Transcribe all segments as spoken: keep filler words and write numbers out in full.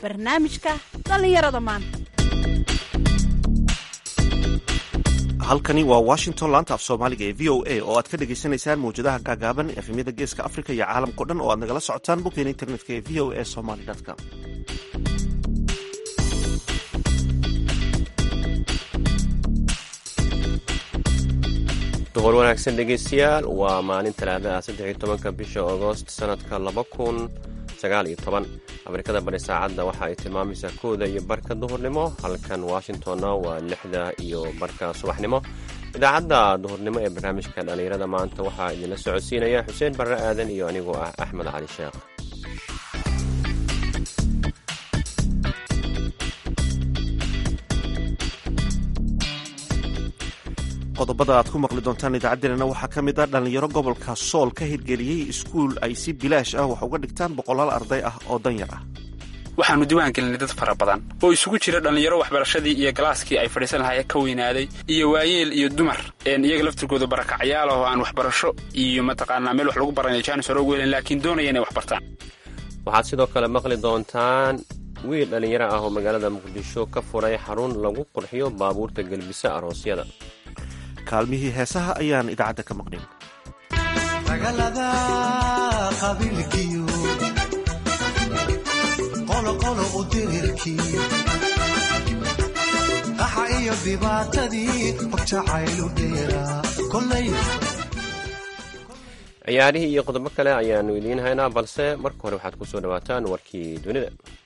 barnaamijka dhallinyarada maanta. halkani waa washington laanta af soomaaliga ee v o a oo aad ka dhagaysanaysaan mawjadaha gaagaaban efemyada geeska africa iyo caalamkao dhan oo aad nagala socotaan boggeena internetka ee v o a somaly com. duqor wanaagsan dhegaystayaal, waa maalin talaadaha saddex iyo tobanka bisha agost sanadka laba kun sagaal iyo toban. afrikada bari saacadda waxa ay tilmaamaysaa kooda iyo barka duhurnimo, halkan washingtonna waa lixda iyo barka subaxnimo. idaacadda duhurnimo ee barnaamijka dhallinyarada maanta waxaa idinla socodsiinaya xuseen barre aadan iyo anigoo ah axmed cali sheekh. qodobada aad ku maqli doontaan idaacaddeenana waxaa ka mid ah dhallinyaro gobolka sool ka hirgeliyey iskuul ay si bilaash ah wax uga dhigtaan boqolaal arday ah oo danyar ah. waxaannu diwaan gelinay dad fara badan oo isugu jira dhallinyaro waxbarashadii iyo galaaskii ay fadhiisan lahaayeen ka weynaaday, iyo waayeel iyo dumar iyaga laftirkooda barakacyaal oo aan waxbarasho iyo mataqaanaa meel wax lagu baranay jaanis hore ugu helin laakiin doonaya inay wax bartaan. waxaad sidoo kale maqli doontaan wiil dhallinyaro ah oo magaalada muqdisho ka furay xarun lagu qurxiyo baabuurta gelbisa aroosyada. kaalmihii heesaha ayaan idaacadda ka maqnin. dagaalada qabiilkiyo qoloqolo u dirirkii qaxa iyo dhibaatadii jacaylu dheeraa kolay. ciyaarihii iyo qodobo kale ayaannu idiin haynaa, balse marka hore waxaad ku soo dhawaataan warkii dunida.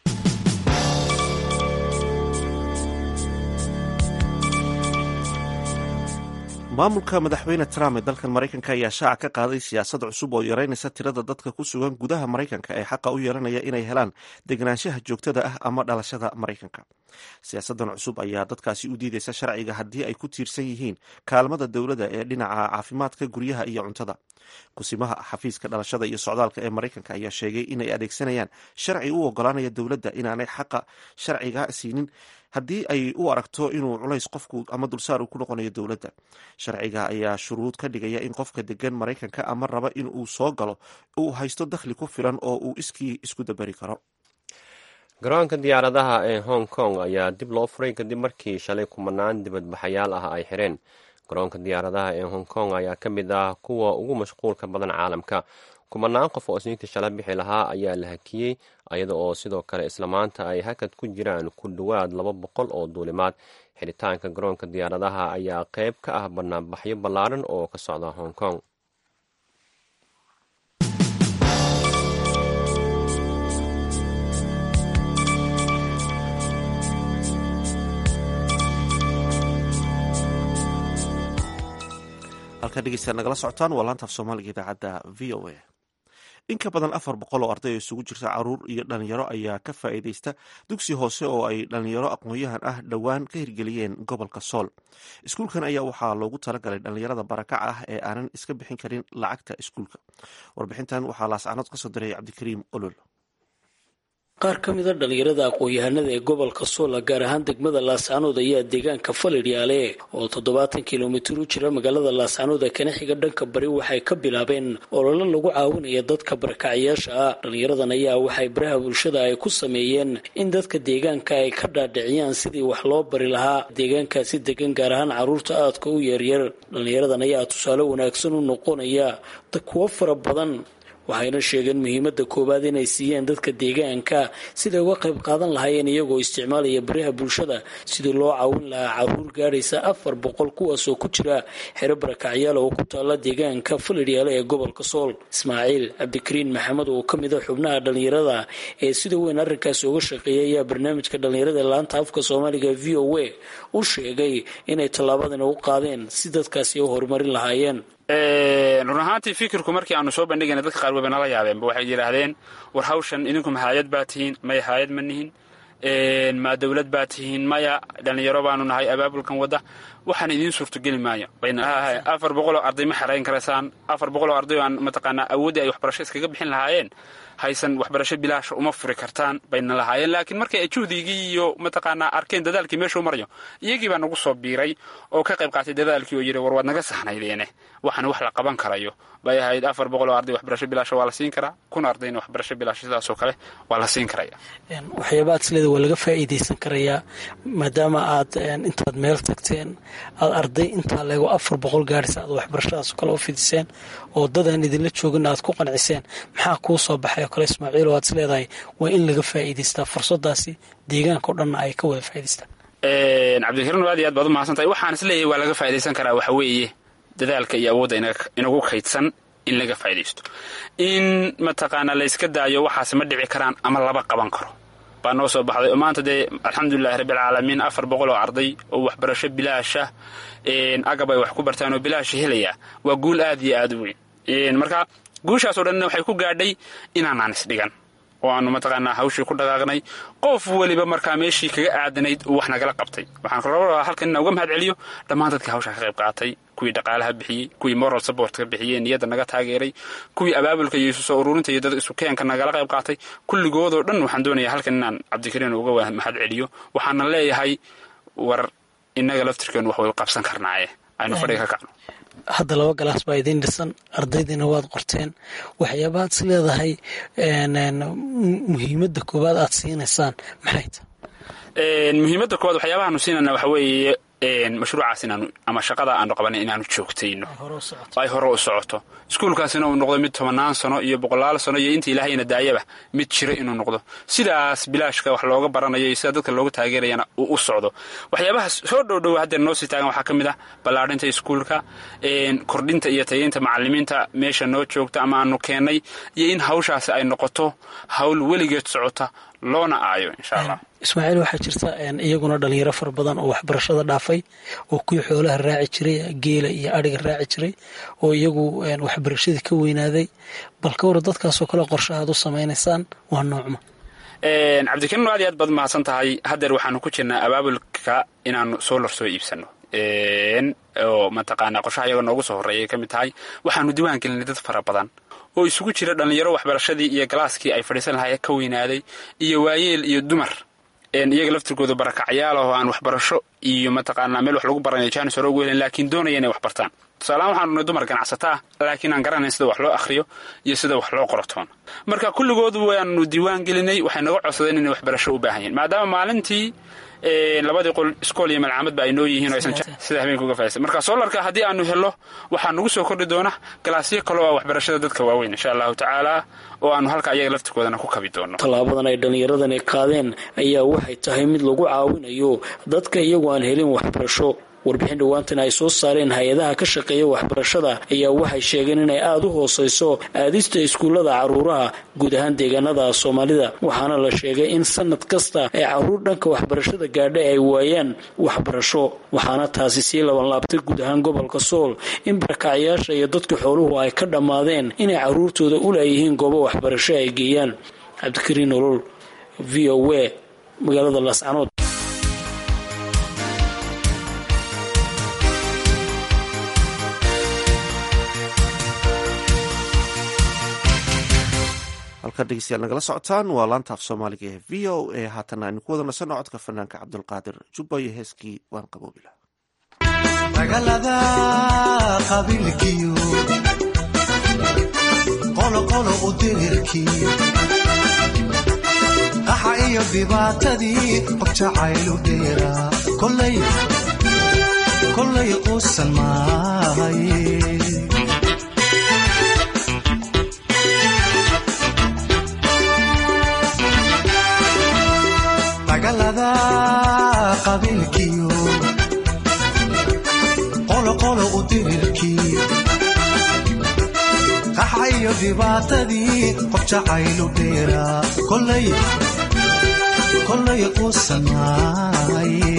maamulka madaxweyne trump ee dalkan maraykanka ayaa shaaca ka qaaday siyaasad cusub oo yaraynaysa tirada dadka ku sugan gudaha maraykanka ee xaqa u yeelanaya inay helaan deganaanshaha joogtada ah ama dhalashada maraykanka. siyaasadan cusub ayaa dadkaasi u diidaysa sharciga haddii ay ku tiirsan yihiin kaalmada dowladda ee dhinaca caafimaadka, guryaha iyo cuntada. kusimaha xafiiska dhalashada iyo socdaalka ee maraykanka ayaa sheegay inay adeegsanayaan sharci u ogolaanaya dowladda inaanay xaqa sharciga siinin haddii ay u aragto inuu culays qofku ama dulsaar uu ku noqonayo dowladda. sharciga ayaa shuruud ka dhigaya in qofka degan maraykanka ama raba in uu soo galo uu haysto dakhli ku filan oo uu iskii isku dabari karo. garoonka diyaaradaha ee hong kong ayaa dib loo furay kadib markii shalay kumanaan dibadbaxayaal ah ay xireen. garoonka diyaaradaha ee hong kong ayaa ka mid ah kuwa ugu mashquulka badan caalamka. kumanaan qof oo isniintii shala bixi lahaa ayaa la hakiyey, iyada oo sidoo kale isla maanta ay hakad ku jiraan ku dhowaad laba boqol oo duulimaad. xidhitaanka garoonka diyaaradaha ayaa qayb ka ah banaanbaxyo ballaaran oo ka socda hong kong. halkaa dhegeystayaal nagala socotaan waa laanta af soomaaliga idaacadda v o a. in ka badan afar boqol oo arday oo isugu jirta caruur iyo dhalinyaro ayaa ka faa'iidaysta dugsi hoose oo ay dhalinyaro aqoon-yahan ah dhowaan ka hirgeliyeen gobolka sool. iskuulkan ayaa waxaa loogu talagalay dhalinyarada barakaca ah ee aanan iska bixin karin lacagta iskuulka. warbixintan waxaa laascanood ka soo diray cabdikariim olol. qaar ka mid a dhallinyarada aqoon-yahanada ee gobolka soola gaar ahaan degmada laascanood ayaa deegaanka falidyaale oo toddobaatan kilomitir u jira magaalada laascanood ee kana xiga dhanka bari waxay ka bilaabeen ololo lagu caawinaya dadka barakacayaasha ah. dhallinyaradan ayaa waxay baraha bulshada ay ku sameeyeen in dadka deegaanka ay ka dhaadhiciyaan sidii wax loo bari lahaa deegaankaasi degan gaar ahaan carruurta aadka u yaryar. dhallinyaradan ayaa tusaale wanaagsan u noqonaya kuwo fara badan, waxayna sheegeen muhiimada koowaad inay siiyeen dadka deegaanka siday uga qayb qaadan lahaayeen iyagoo isticmaalaya baraha bulshada sidii loo caawin lahaa caruur gaadhaysa afar boqol kuwaasoo ku jira xero barakacyaal oo ku taala deegaanka falidyaale ee gobolka sool. ismaaciil cabdikariin maxamed oo ka mid a xubnaha dhallinyarada ee sida weyn arrinkaasi uga shaqeeya ayaa barnaamijka dhallinyarada ee laanta afka soomaaliga v o a u sheegay inay tallaabadan u qaadeen si dadkaasi u horumarin lahaayeen. run ahaantii fikirku markii aanu soo bandhigayna dadka qaar weyba nala yaabeenba waxay yidhaahdeen war hawshan idinku ma haayad baa tihiin, maya haayad ma nihin, ma dawlad baa tihiin, maya dhallinyaro baanu nahay abaabulkan wadda, waxaan idiin suurtogeli maayo. afar boqoloo arday ma xerayn karaysaan, afar boqoloo arday aan mataqaanaa awooddii ay waxbarasho iskaga bixin lahaayeen haysan waxbarasho bilaasha uma furi kartaan bayna lahaayeen laakiin markay ay juhdigii iyo mataqaanaa arkeen dadaalkii meeshuu marayo iyagii baa nagu soo biiray oo ka qayb qaatay dadaalkii oo yidhi war waad naga sahnaydeene waxaan wax la qaban karayo bay ahayd afar boqol oo arday waxbarasho bilaasha waa la siin karaa kun ardayna waxbarasho bilaasha sidaasoo kale waa la siin karaya waxyaabaad isleeda waa laga faa'iidaysan karayaa maadaama aad intaad meel tagteen aad arday intaa leego afar boqol gaadhisa aad waxbarashadaasoo kale u fidiseen oo dadaan idinla joogin aad ku qanciseen maxaa kuu soo baxay oo kale ismaaciil oo aad isleedahay waa in laga faa'iidaystaa fursadaasi deegaanka o dhanna ay ka wada faa'idaystaan cabdikariin aad iyo aad baad u mahadsan tahay waxaan isleeyahay waa laga faa'iidaysan karaa waxa weeye dadaalka iyo awoodda inagu kaydsan in laga faa'iidaysto in mataqaanaa layska daayo waxaas ma dhici karaan ama laba qaban karo baa noo soo baxday oo maanta dee alxamdulilahi rabbilcaalamiin afar boqol oo arday oo waxbarasho bilaasha agab ay wax ku bartaan oo bilaasha helaya waa guul aad iyo aad u weyn marka guushaasoo dhanna waxay ku gaadhay inaanaan isdhigan oo aanu mataqaanaa hawshii ku dhaqaaqnay qof weliba markaa meeshii kaga aadanayd uu wax nagala qabtay waxaan rabaa halkan inaan uga mahad celiyo dhammaan dadkii hawshaa ka qayb qaatay kuwii dhaqaalaha bixiyey kuwii moral supportka bixiyey niyadda naga taageeray kuwii abaabulka iyo isu soo ururinta iyo dad isu keenka nagala qayb qaatay kulligoodoo dhan waxaan doonayaa halkan inaan cabdikariin uga mahad celiyo waxaana leeyahay war innaga laftirkeenu wax way qabsan karnaaye aynu fadhiga ka kacno hadda laba galaas baa idiin dhisan ardaydiina waad qorteen waxyaabaad is leedahay muhiimadda koowaad aad siinaysaan maxay tahay muhiimadda koowaad waxyaabahaanu siinayna waxa weeye mashruucaas inaanu ama shaqada aanu qabanay inaanu joogtayno ay hore u socoto iskuulkaasina uu noqdo mid tobannaan sano iyo boqolaal sano iyo inta ilaahayna daayaba mid jira inuu noqdo sidaas bilaashka wax looga baranayo iyo sida dadka looga taageerayana uu u socdo waxyaabaha soo dhowdhow haddeer noo sii taagan waxaa ka mid ah ballaadhinta iskuulka kordhinta iyo tayeynta macallimiinta meesha noo joogta ama aanu keennay iyo in hawshaasi ay noqoto hawl weligeed socota loona aayo insha allah ismaaciil waxaa jirta iyaguna dhalinyaro fara badan oo waxbarashada dhaafay oo kuwii xoolaha raaci jiray geela iyo adhiga raaci jiray oo iyagu waxbarashadii ka weynaaday bal ka war dadkaasoo kale qorshahaad u samaynaysaan waa noocma cabdikariin aad iyo aad baad mahadsan tahay haddeer waxaanu ku jirnaa abaabulka inaanu soolar soo iibsano oo mataqaanaa qorshaha iyaga noogu soo horreeyay ka mid tahay waxaanu diwaan gelinay dad fara badan oo isugu jira dhallinyaro waxbarashadii iyo galaaskii ay fadhiisan lahaayeen ka weynaaday iyo waayeel iyo dumar iyaga laftirkooda barakacyaal oo aan waxbarasho iyo mataqaanaa meel wax lagu baranayo jaanis hore ugu helen laakiin doonaya inay wax bartaan tusaalahaan waxaanu nahay dumar ganacsataa laakiin aan garanayn sida wax loo akhriyo iyo sida wax loo qoratoon marka kulligoodu waanu diiwaan gelinay waxay naga codsadeen inay waxbarasho u baahan yihin maadaama maalintii labadii qol iskool iyo malcaamadba ay noo yihiin oo aysan sida habeenka uga faaisan marka soolarka haddii aanu helo waxaa nagu soo kordhi doona galaasyo kaloo ah waxbarashada dadka waaweyn insha allahu tacaala oo aanu halka ayaga laftirkoodana ku kabi doono tallaabadan ay dhallinyaradani qaadeen ayaa waxay tahay mid lagu caawinayo dadka iyagu aan helin waxbarasho warbixin dhowaantan ay soo saareen hay-adaha ka shaqeeya waxbarashada ayaa waxay sheegeen inay aada u hooseyso aadista iskuullada carruuraha guud ahaan deegaanada soomaalida waxaana la sheegay in sanad kasta ay carruur dhanka waxbarashada gaadha ay waayaan waxbarasho waxaana taasi sii labanlaabtay guud ahaan gobolka sool in barakacyaasha iyo dadka xooluhu ay ka dhammaadeen inay carruurtooda u laayihiin goobo waxbarasho ay geeyaan cabdikariin nolol v o a magaalada laascanood halkaad dhegeystayaal nagala socotaan waa laanta af soomaaliga ee v o a haatana aynu ku wada nasanno codka fanaanka cabdulqaadir jubba iyo heeskii waan qaboobila dagaalada qabiilkiyo qoloqolo u dirirkii qaxa iyo dhibaatadii qogjacaylu dheera kollay quusan maahaye dagaalada qabiilkiyo qoloqolo u dirirkii qaxa iyo dhibaatadii qogjacaylu dheera kollay quusan maahaye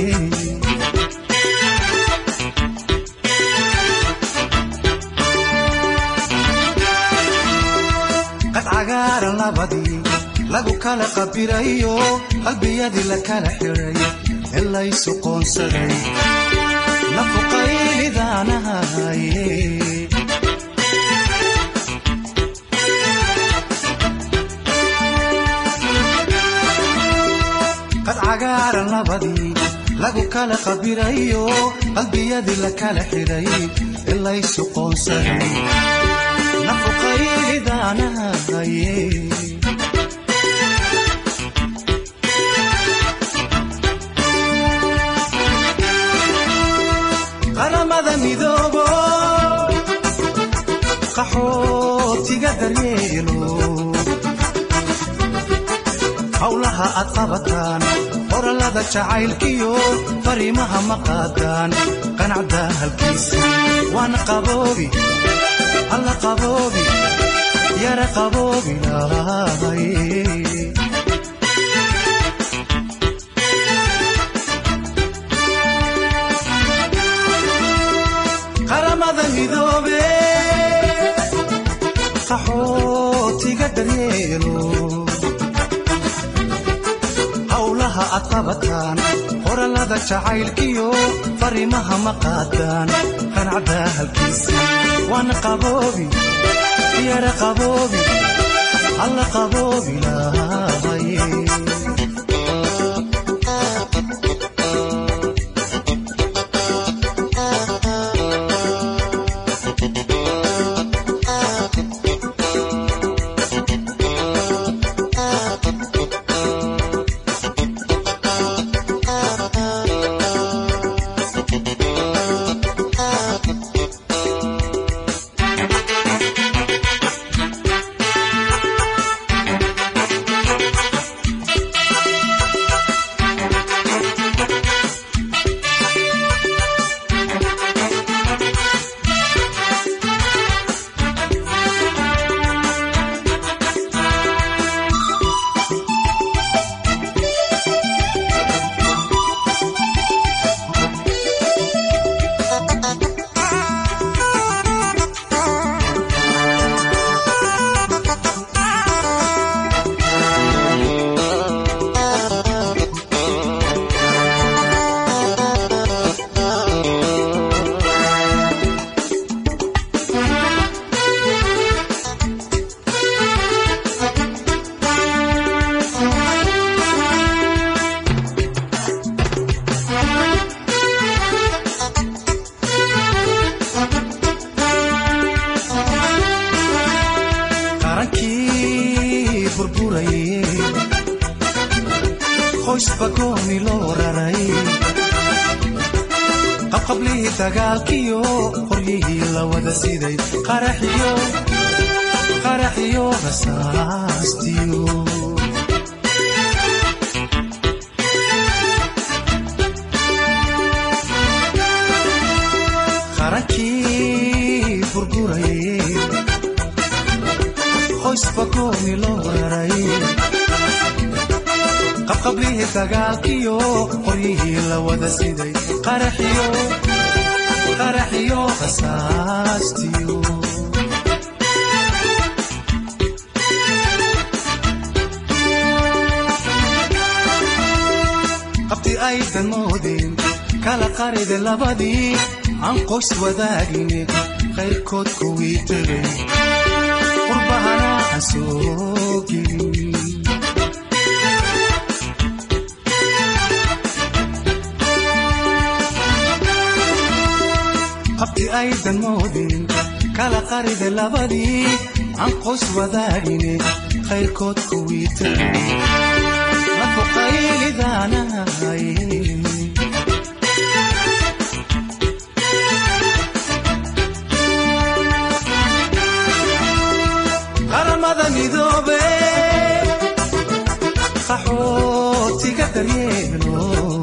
qad cagaaran labadii lagu kala qabirayo qalbiyadii la kala xiray in laysu qoonsaday nafuqaylidaanahaye labadii lagu kala qabirayo qalbiyadii la kala xiray ilaysu qoonsaday nafuqaydaanahaye qaramada midoobo qaxootiga daryeelo hawlaha aad qabataan qorallada jacaylkiyo fariimaha ma qaadaan qanacda halkiisa waana qaboobi alla qaboobi yara qaboobi lahay qaramada midoobe qaxootiga daryeelo hawlaha aad qabataan qorallada jacaylkiyo fariimaha ma qaadaan qanacda halkiisa waana qaboobi yara qaboobi alla qaboobi lahaye dagaalkiyo qoryihii la wada siday qaraxiyo qaraxiyo rasaastiyo qarankii burburayay qoysba gooni loo raray qabqablihii dagaalkiyo qoryihii la wada siday qaraxiyo qaraxiyo rasaastiyo qabti aydan moodeen kala qaride labadii aan qoys wadaagine qayrkood kuwii tegay qurbahana aan soo gelin qabti aydan moodeen kala qaride labadii aan qoys wadaagine qayrkood kuwii tegay nafuqaydaanahaye qaramada midoobe qaxootiga daryeelo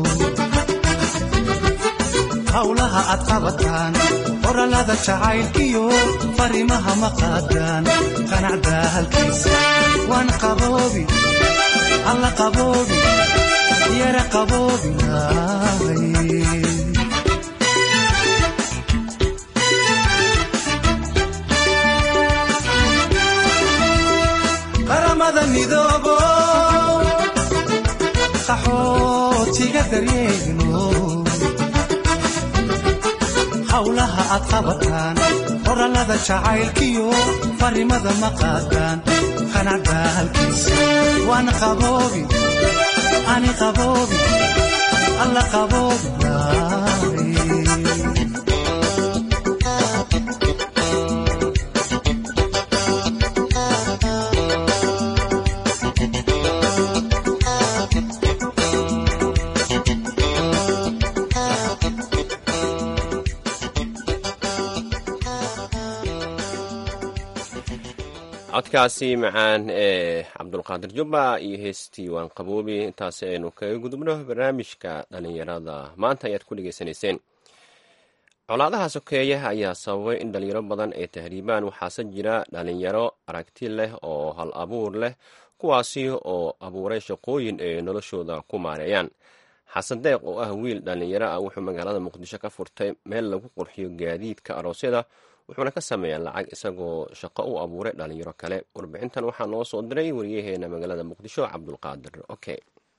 hawlaha aad qabataan qorallada jacaylkiyo fariimaha ma qaadaan qanacda halkiisa waana qaboobi alla qaboobi yara qaboobi lahaye qaramada midoobo qaxootiga daryeelo hawlaha aad qabataan qorallada jacaylkiyo fariimada ma qaadaan qanacda halkiisa waana qaboobi ani qaboobi alla qaboobaay codkaasi macaan ee cabdulqaadir jubba iyo heestii waan qaboobi intaasi aynu kaga gudubno barnaamijka dhalinyarada maanta ayaad ku dhegaysanayseen. colaadaha sokeeya ayaa sababay in dhalinyaro badan ay tahriibaan, waxaase jira dhalinyaro aragti leh oo hal abuur leh kuwaasi oo abuuray shaqooyin ay noloshooda ku maareeyaan. xasan deeq oo ah wiil dhalinyaro ah wuxuu magaalada muqdisho ka furtay meel lagu qurxiyo gaadiidka aroosyada, wuxuuna ka sameeyaa lacag isagoo shaqo u abuuray dhalinyaro kale. warbixintan waxaa noo soo diray wariyaheena magaalada muqdisho cabdulqaadir oke.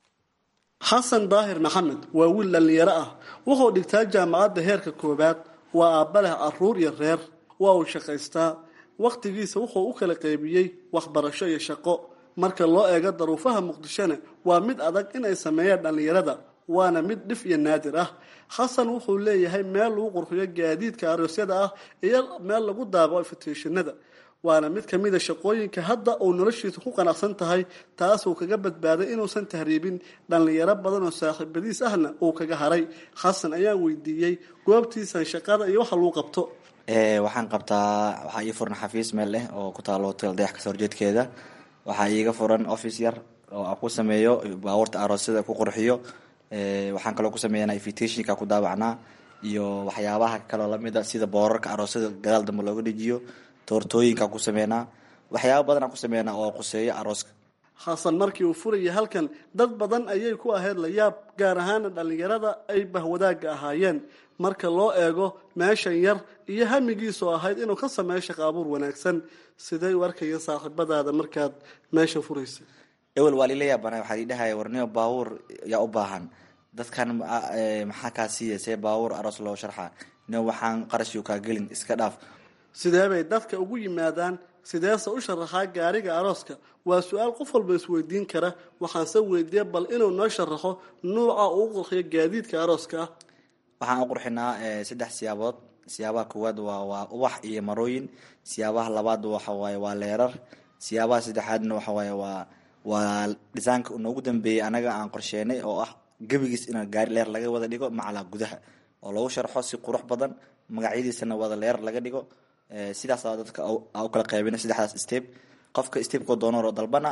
xasan daahir maxamed waa wiil dhallinyaro ah, wuxuu dhigtaa jaamacadda heerka koowaad, waa aabba leh caruur iyo reer, waa uu shaqaystaa. wakhtigiisa wuxuu u kala qaybiyey waxbarasho iyo shaqo. marka loo eego daruufaha muqdishona waa mid adag inay sameeyaan dhallinyarada, waana mid dhif iyo naadir ah. xasan wuxuu leeyahay meel lagu qurxiyo gaadiidka aroosyada ah iyo meel lagu daabaco invitationada, waana mid ka mid a shaqooyinka hadda uu noloshiisa ku qanacsan tahay, taasuu kaga badbaaday inuusan tahriibin. dhallinyaro badan oo saaxiibadiis ahna uu kaga haray. xasan ayaan weydiiyey goobtiisan shaqada iyo waxa lagu qabto. waxaan qabtaa waxaa ii furan xafiis meel leh oo ku taalo hotel dayax kasoo horjeedkeeda. waxaa iiga furan office yar oo aan ku sameeyo baabuurta aroosyada ku qurxiyo. waxaan kaloo ku sameeyanaa invitationka ku daawacnaa iyo waxyaabaha kaloo lamid a sida boorarka aroosyada gadaal dambe looga dhejiyo, toortooyinka ku sameynaa, waxyaaba badan aan ku sameynaa oo quseeyo arooska. xasan markii uu furayay halkan dad badan ayay ku ahayd la yaab, gaar ahaana dhallinyarada ay bahwadaagga ahaayeen marka loo eego meeshan yar iyo hamigiisoo ahayd inuu ka sameeyo shaqo abuur wanaagsan. sidee u arkaya saaxiibadaada markaad meeshan furaysay? ewel waa lila yaabana, waxaa lii dhahaya warniyo baabuur yaa u baahan dadkan maxaa kaa siiya see baabuur aroos loo sharxa nin waxaan qarashio kaa gelin iska dhaaf. sidee bay dadka ugu yimaadaan, sideese u sharaxaa gaariga arooska? waa su-aal qof walba isweydiin kara. waxaanse weydiiya bal inuu noo sharaxo nuuca uu qurxiyo gaadiidka arooska ah. waxaan u qurxinaa saddex siyaabood. siyaabaha koowaad waa waa ubax iyo marooyin. siyaabaha labaad waxawaaye waa leerar. siyaabaha saddexaadna waxawaaye waa waa dhisaanka noogu dambeeyey anaga aan qorsheenay oo ah gebigiis in gaari leer laga wada dhigo macalaa gudaha oo lagu sharxo si qurux badan, magacyadiisana wada leer laga dhigo. sidaas dadka u kala qaybina saddexdaas step. qofka stepko doonoo dalbana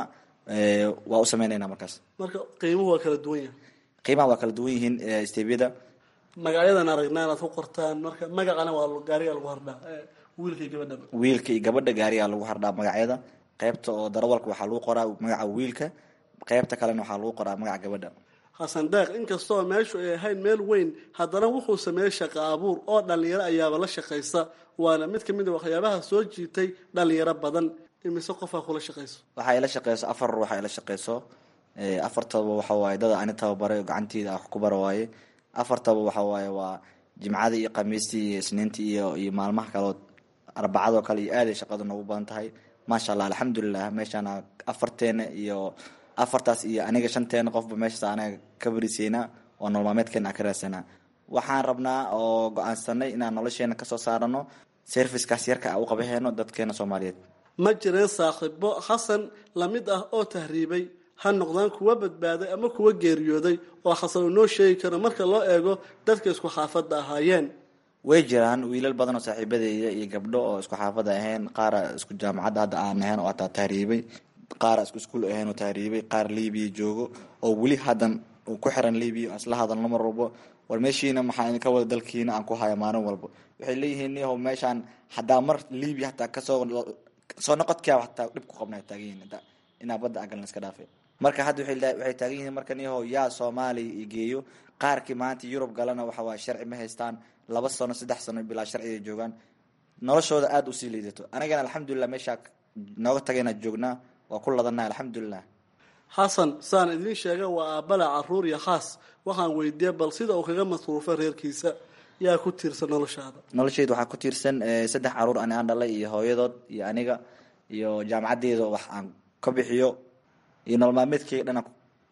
waa u sameynayna. markaas marka qiimuhu waa kala duwan yahay. qiimaha waa kala duwan yihiin stebyada. magacyadan aragnaa inaad ku qortaan, marka magacana waa gaariga lagu hardhaa wiilka iyo gabadha. wiilka iyo gabadha gaariga lagu hardhaa magacyada. qaybta oo darawalka waxaa lagu qoraa magaca wiilka, qaybta kalena waxaa lagu qoraa magaca gabadha. xasan deeq inkastoo meeshu ay ahayn meel weyn, haddana wuxuu sameeyey shaqo abuur oo dhallinyaro ayaaba la shaqaysa, waana mid kamid a waxyaabaha soo jiitay dhallinyaro badan. imise qofaa kula shaqayso? waxaa ila shaqeyso afar ruux ila shaqeyso. afartaba waxa waaye dada ani tababaray oo gacanteeda wax ku bara waaye. afartaba waxa waaye waa jimcada iyo khamiistii iyo isniintii iyo iyo maalmaha kalood arbacadoo kale iyo aaday shaqadu noogu badan tahay. maasha allah alxamdulilah. meeshaana afarteena iyo afartaas iyo aniga shanteena qofba meeshaas anaga ka bariseynaa oo nolol maalmeedkeena aan ka raadsanaa. waxaan rabnaa oo go-aansanay inaan nolosheena kasoo saarano servicekaas yarka a u qabaheeno dadkeena soomaaliyeed. ma jireen saaxiibo xasan lamid ah oo tahriibay, ha noqdaan kuwa badbaaday ama kuwa geeriyooday, oo xasan uu noo sheegi karo marka loo eego dadka isku xaafadda ahaayeen? way jiraan wiilal badan oo saaxiibadeeya iyo gabdho oo isku xaafada ahayn, qaara isku jaamacadda hadda aan ahayn oo ataa tahriibay, qaara isku iskuul ahayn oo tahriibay, qaar libiya joogo oo weli haddan uu ku xiran libiya isla hadalno mar walbo war meeshiina maxaa idinka wada dalkiina aan ku haya maalin walba. waxay leeyihiin yahow meeshaan haddaa mar libiya hataa kasoo soo noqodkaa hataa dhib ku qabna taagan yihiin inaa badda agalna iska dhaafay. marka hadda waxay taagan yihiin markan yahow yaa soomaaliya i geeyo. qaarkii maanta yurub galana waxa waa sharci ma haystaan, laba sano saddex sano bilaa sharciga joogaan, noloshooda aada usii liidato. anigana alxamdulilah meeshaa nooga tagayna joognaa, waa ku ladanaa alxamdulilah. xasan saan idiin sheega waa aabbala caruur iyo khaas. waxaan weydiiyey bal sida uu kaga masruufay reerkiisa. yaa ku tiirsan noloshaada? nolosheyda waxaa ku tiirsan saddex caruur ani aan dhalay iyo hooyadood iyo aniga iyo jaamacaddeeda wax aan ka bixiyo iyo nolol maalmeedkeyga dhan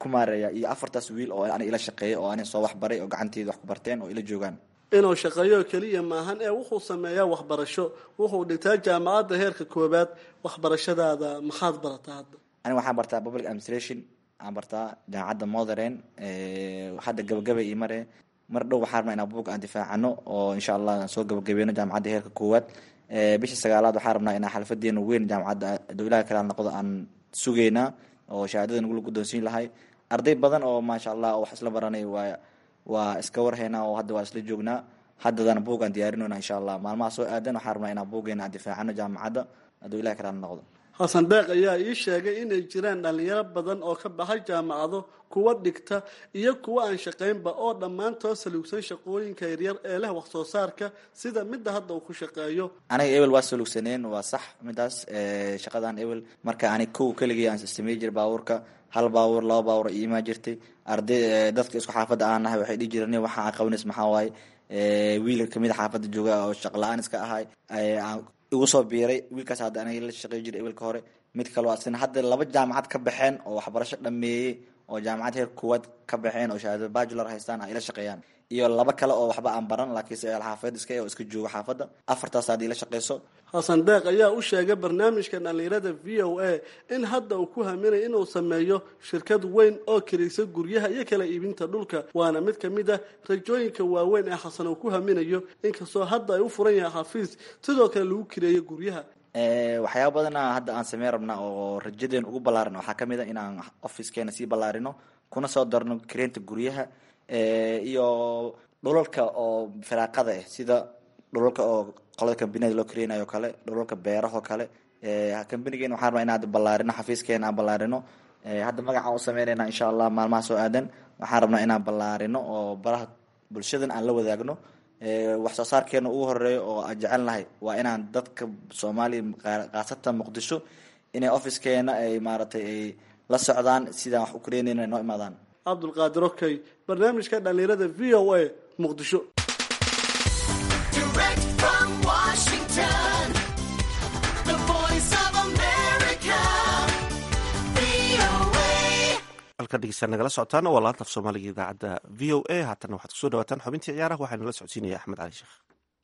ku maareeya iyo afartaas wiil oo ani ila shaqeeya oo ani soo waxbaray oo gacanteeda wax ku barteen oo ila joogaan. inuu shaqeeyo keliya maahan ee wuxuu sameeyaa waxbarasho, wuxuu dhigtaa jaamacadda heerka koobaad. waxbarashadaada maxaad barataa hadda? ani waxaan bartaa public administration, aan bartaa jaamacadda Modern hadda gabagaba ii mare mar dhow waxaan rabnaa inaan buug aan difaacano oo insha Allah soo gabagabeeno jaamacadda heerka koowaad. bisha sagaalaad waxaan rabnaa inaan xalfadeena weyn jaamacadda dowladaha kale noqdo aan sugeynaa oo shahaadada nagu guddoonsiin lahay. arday badan oo maasha Allah wax isla baranay waa waa iska warhaynaa oo hadda waa isla joognaa. haddana buug aan diyaarinayna insha Allah maalmaha soo aadan waxaan rabnaa inaan buugeena aan difaacano jaamacadda dowladaha kale noqdo. xasan deeq ayaa ii sheegay inay jiraan dhalinyaro badan oo ka baxay jaamacado, kuwa dhigta iyo kuwa aan shaqaynba oo dhammaantood saluugsan shaqooyinka yaryar ee leh wax soo saarka sida midda hadda uu ku shaqeeyo. aniga ebel waa saluugsaneen, waa sax midaas shaqadan ebel marka aniga kow keligii aan isticmaali jiray baabuurka, hal baabuur laba baabuur ii imaan jirtay. arday dadka isku xaafadda aan nahay waxay dhihi jireen waxa aan qabanaysa maxaa waaye wiil kamid xaafadda jooga oo shaqo la'aan iska ahay igu soo biiray. wiilkaas hadda aniga la shaqeey jiray ebilka hore. mid kale waa asina hadda laba jaamacad ka baxeen oo waxbarasho dhameeyay oo jaamacad heer koowaad ka baxeen oo shahaado bachelor haystaan ay la shaqeeyaan, iyo laba kale oo waxba aan baran laakiin si xaafad iska oo iska jooga xaafadda. afartaas hadii la shaqeyso. xasan deeq ayaa u sheegay barnaamijka dhalinyarada V O A in hadda uu ku haminayo inuu sameeyo shirkad weyn oo kiraysa guryaha iyo kala iibinta dhulka, waana mid kamid ah rajooyinka waaweyn ee xasan uu ku haminayo. inkastoo hadda ay u furan yahay xafiis sidoo kale lagu kireeyo guryaha. waxyaaba badan hadda aan sameyn rabnaa oo rajadeen ugu ballaaran waxaa kamid ah inaan officekeena sii ballaarino kuna soo darno kireynta guryaha iyo dhulalka oo firaaqada ah sida dhulalka oo qolada kambaniyada loo kireynayo kale, dhulalka beeraha kale. kambanigeen waxaan rabnaa inaan ballaarino xafiiskeena aan ballaarino. hadda magacaan u sameynayna insha Allah maalmaha soo aadan waxaan rabnaa inaan ballaarino oo baraha bulshadan aan la wadaagno. wax soo saarkeena ugu horeeyo oo aan jecelnahay waa inaan dadka Soomaaliya qaasatan Muqdisho inay officekeena ay maaragtay ay la socdaan sidaan wax u kireynayna noo imaadaan. Cabdulqaadir Okay, barnaamijka dhalinyarada V O A Muqdisho. halka dhegeystayaal nagala socotaan waa laanta af Soomaaliga idaacadda V O A. haatan waxaad kusoo dhawaataan xubintii ciyaaraha waxaana la socodsiinaya Axmed Cali Sheekh.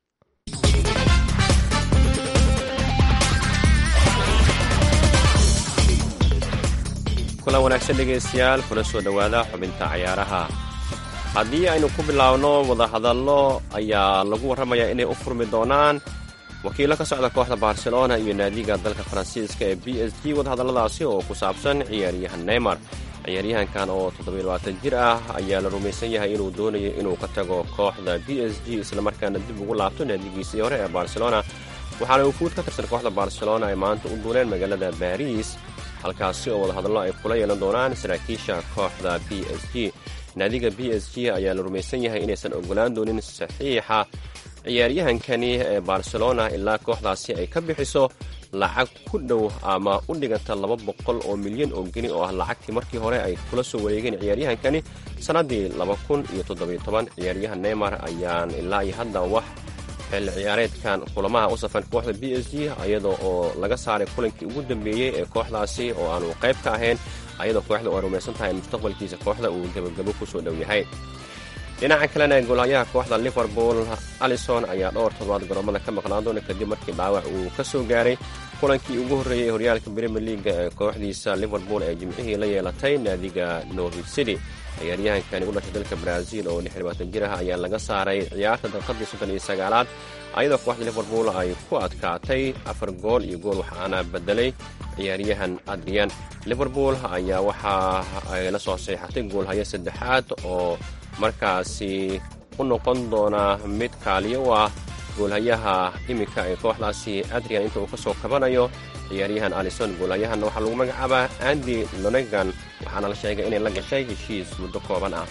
kulan wanaagsan dhegeystayaal, kuna soo dhowaada xubinta ciyaaraha. haddii aynu ku bilaabno wadahadallo ayaa lagu warramayaa inay u furmi doonaan wakiilo ka socda kooxda Barcelona iyo naadiga dalka Faransiiska ee B S G. wadahadalladaasi oo ku saabsan ciyaaryahan Neymar. ciyaaryahankan oo toddoba iyo labaatan jir ah ayaa la rumaysan yahay inuu doonayo inuu ka tago kooxda B S G islamarkaana dib ugu laabto naadigiisii hore ee Barcelona. waxaana uu fuud ka tirsan kooxda Barcelona ay maanta u duuleen magaalada Paris, halkaasi oo wadahadallo ay kula yeelan doonaan saraakiisha kooxda B S G. naadiga B S G ayaa la rumaysan yahay inaysan ogolaan doonin saxiixa ciyaaryahankani ee Barcelona ilaa kooxdaasi ay ka bixiso lacag ku dhow ama u dhiganta laba boqol oo milyan oo geni oo ah lacagtii markii hore ay kula soo wareegeen ciyaaryahankani sanadii laba kun iyo toddobiyo toban. ciyaaryahan Neymar ayaan ilaa iyo hadda wax xilli ciyaareedkan kulamaha u safan kooxda B S G iyadoo oo laga saaray kulankii ugu dambeeyey ee kooxdaasi oo aanu qayb ka ahayn, ayadoo kooxda oo rumaysan tahay in mustaqbalkiisa kooxda uu gabagabo ku soo dhow yahay. dhinaca kalena goolhayaha kooxda Liverpool Alisson ayaa dhowr toddobaad garoomada ka maqnaan doona kadib markii dhaawac uu ka soo gaaray kulankii ugu horreeyey horyaalka Premier League ee kooxdiisa Liverpool ee jimcihii la yeelatay naadiga Norwich City. ciyaaryahankani u dhashay dalka Brazil oo lix iyo labaatan jir ah ayaa laga saaray ciyaarta daqiiqadii soddon iyo sagaalaad ayadoo kooxda Liverpool ay ku adkaatay afar gool iyo gool, waxaana bedelay ciyaaryahan Adrian. Liverpool ayaa waxa ay la soo saxiixatay goolhaye saddexaad oo markaasi u noqon doona mid kaaliyo u ah goolhayaha iminka ee kooxdaasi Adrian inta uu ka soo kabanayo ciyaaryahan Alisson. goolhayahanna waxaa lagu magacaabaa Andy Lonergan, waxaana la sheegay inay la gashay heshiis muddo kooban ah.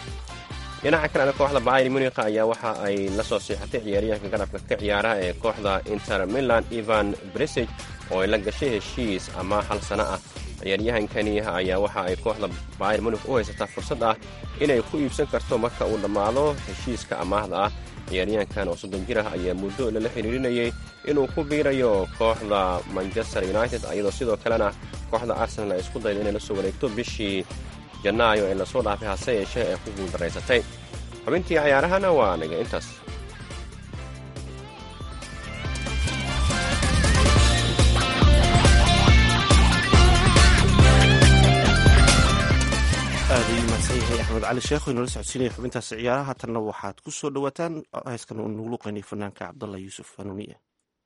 dhinaca kalena kooxda Bayern Munich ayaa waxa ay la soo siixatay ciyaaryahanka garabka ka ciyaara ee kooxda Inter Milan Ivan Perisic oo ay la gashay heshiis ama hal sano ah. ciyaaryahankani ayaa waxa ay kooxda Bayern Munich u haysataa fursad ah inay ku iibsan karto marka uu dhammaado heshiiska amaahda ah. ciyaaryahankan oo soddon jir ah ayaa muddo lala xiriirinayay inuu ku biirayo kooxda Manchester United, iyadoo sidoo kalena kooxda Arsenal ay isku dayday inay la soo wareegto bishii janaayo ee lasoo dhaafay hase yeeshee ee ku guuldaraysatay. xubintii cayaarahana waa aniga intaas. aad ayuu mahadsan yahay axmed cali sheekh oo inoola socodsiinaya xubintaasi ciyaaraha. tanna waxaad ku soo dhowaataan heeskan uu nagu luqaynay fanaanka cabdalla yuusuf hanuuniye.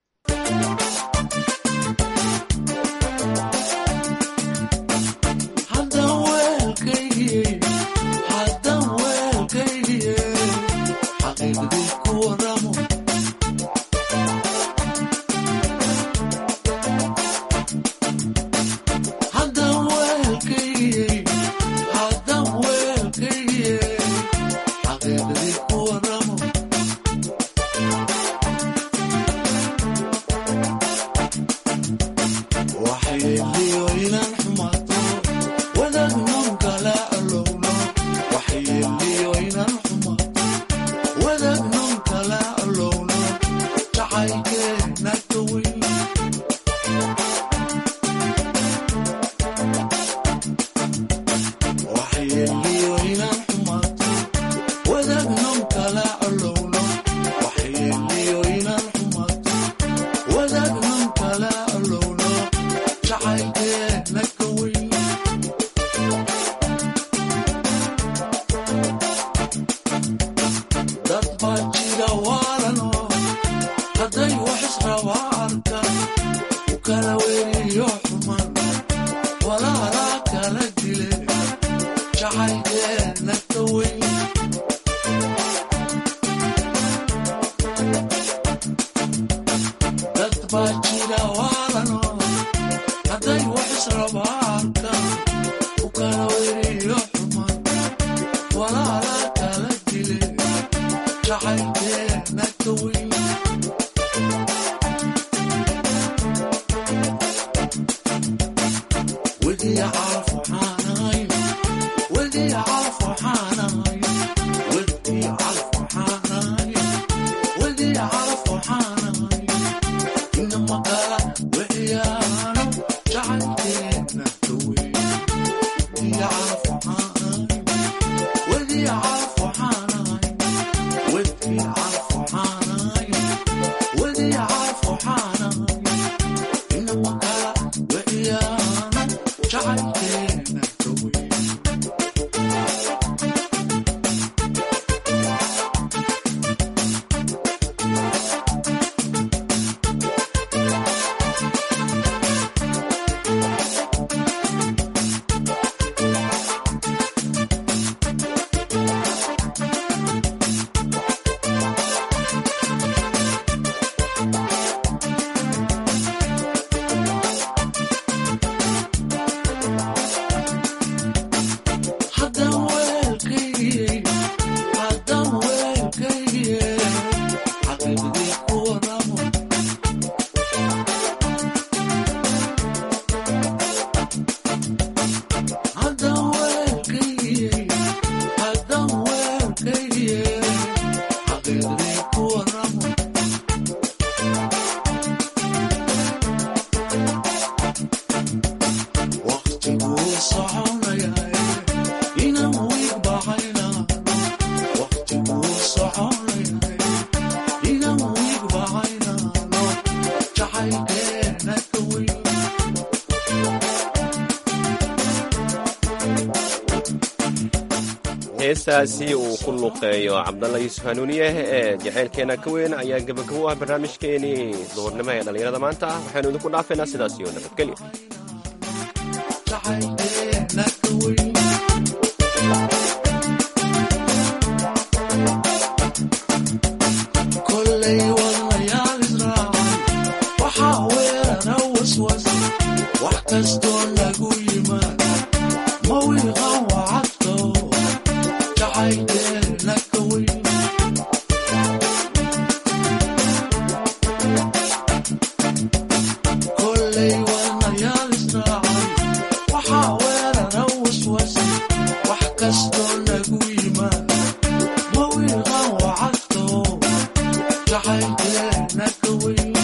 heestaasi uu ku luqeeyo cabdalla yuusuf hanuuniye ee jaceylkeena ka weyn ayaa gabagabo ah barnaamijkeenii duhurnimo ee dhallinyarada maanta ah. waxaynu idinku dhaafaynaa sidaas iyo nabadgelyo. Jacaylkeena ka weyn